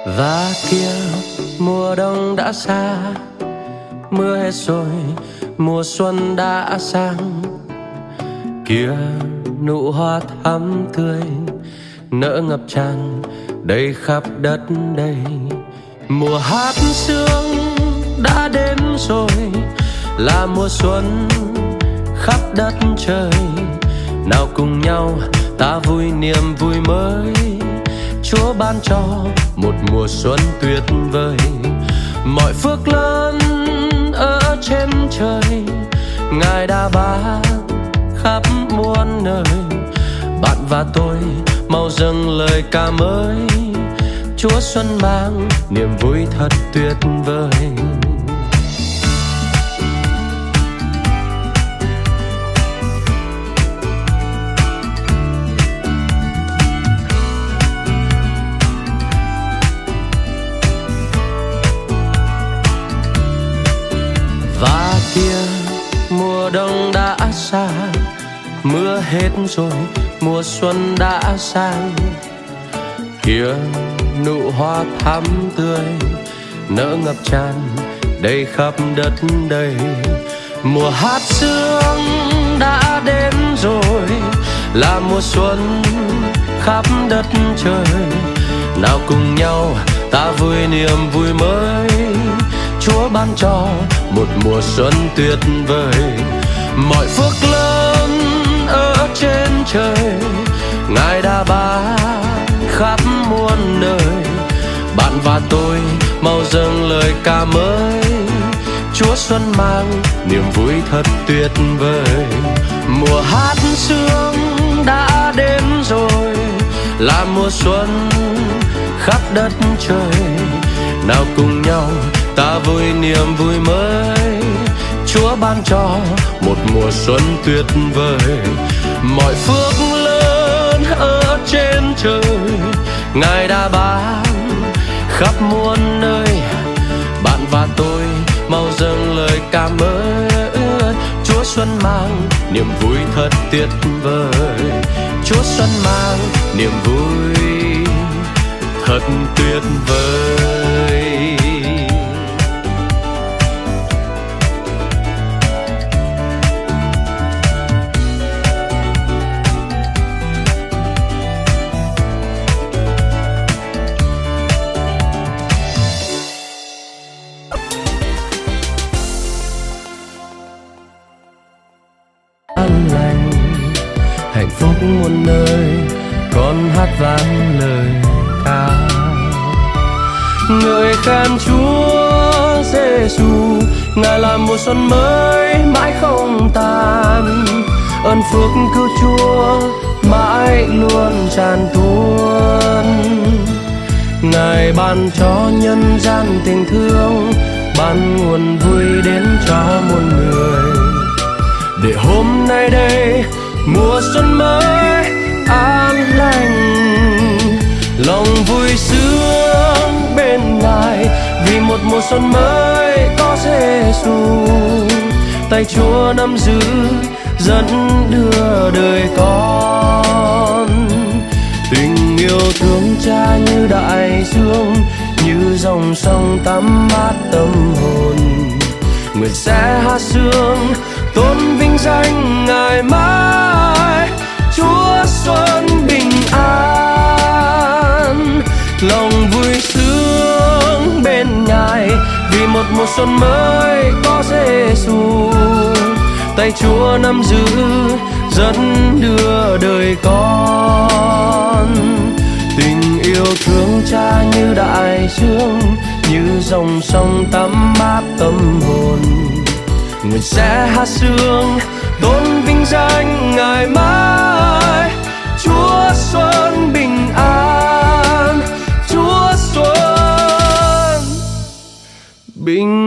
Và kia mùa đông đã xa, mưa hết rồi mùa xuân đã sang. Kia nụ hoa thắm tươi nở ngập tràn đầy khắp đất đây. Mùa hát sương đã đến rồi, là mùa xuân khắp đất trời. Nào cùng nhau ta vui niềm vui mới, Chúa ban cho một mùa xuân tuyệt vời. Mọi phước lớn ở trên trời Ngài đã ban khắp muôn nơi. Bạn và tôi mau dâng lời ca mới, Chúa xuân mang niềm vui thật tuyệt vời. Và kia mùa đông đã xa, mưa hết rồi mùa xuân đã sang. Kia nụ hoa thắm tươi nở ngập tràn đầy khắp đất đây. Mùa hát sương đã đến rồi, là mùa xuân khắp đất trời. Nào cùng nhau ta vui niềm vui mới, Chúa ban cho một mùa xuân tuyệt vời. Mọi phước lớn ở trên trời Ngài đã ban khắp muôn nơi. Bạn và tôi mau dâng lời ca mới, Chúa xuân mang niềm vui thật tuyệt vời. Mùa hát sương đã đến rồi, là mùa xuân khắp đất trời. Nào cùng nhau ta vui niềm vui mới, Chúa ban cho một mùa xuân tuyệt vời. Mọi phước lớn ở trên trời Ngài đã ban khắp muôn nơi. Bạn và tôi mau dâng lời ca mới, Chúa xuân mang niềm vui thật tuyệt vời. Chúa xuân mang niềm vui thật tuyệt vời. An lành hạnh phúc muôn nơi, con hát vang lời ca ngợi khen Chúa Giêsu. Ngài là mùa xuân mới mãi không tàn, ơn phước cứu Chúa mãi luôn tràn tuôn. Ngài ban cho nhân gian tình thương, ban nguồn vui đến cho muôn người. Để hôm nay đây mùa xuân mới an lành, lòng vui sướng bên Ngài, vì một mùa xuân mới có Giêsu. Tay Chúa nắm giữ dẫn đưa đời con. Tình yêu thương Cha như đại dương, như dòng sông tắm mát tâm hồn. Nguyện sẽ hát sướng tôn vinh danh Ngài mãi. Chúa xuân bình an, lòng vui sướng bên Ngài, vì một mùa xuân mới có Giêsu. Tay Chúa nắm giữ dẫn đưa đời con. Tình yêu thương Cha như đại dương, như dòng sông tắm mát tâm hồn. Nguyện sẽ hát sướng tôn vinh danh Ngài mãi. Chúa xuân bình an, Chúa xuân bình